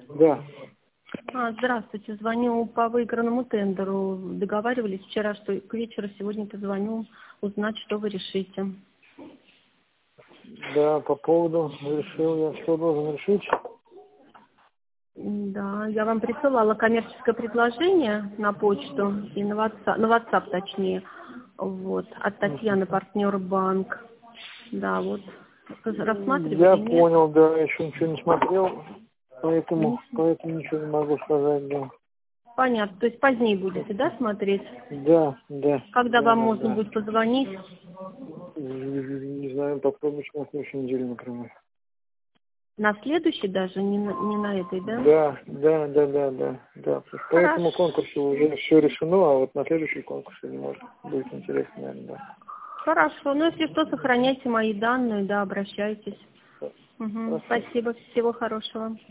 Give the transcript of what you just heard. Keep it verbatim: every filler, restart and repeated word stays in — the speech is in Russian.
Да. А, здравствуйте, звоню по выигранному тендеру. Договаривались вчера, что к вечеру сегодня позвоню, узнать, что вы решите. Да, по поводу решил я, что должен решить. Да, я вам присылала коммерческое предложение на почту и на WhatsApp, на WhatsApp точнее, вот, от Татьяны, партнер банк. Да, вот, рассматривали, Я нет? понял, да, еще ничего не смотрел, поэтому, Не- поэтому ничего не могу сказать, да. Понятно, то есть позднее будете, да, смотреть? Да, да, Когда да, вам да, можно да. будет позвонить? Не, не знаю, попробуйте на следующей неделе, например. На следующей даже, не на, не на этой, да? Да, да, да, да, да, да. По этому Хорошо. конкурсу уже все решено, а вот на следующий конкурс, может, будет интересно, наверное, да. Хорошо. Ну, если что, сохраняйте мои данные, да, обращайтесь. Угу. Хорошо. Спасибо. Всего хорошего.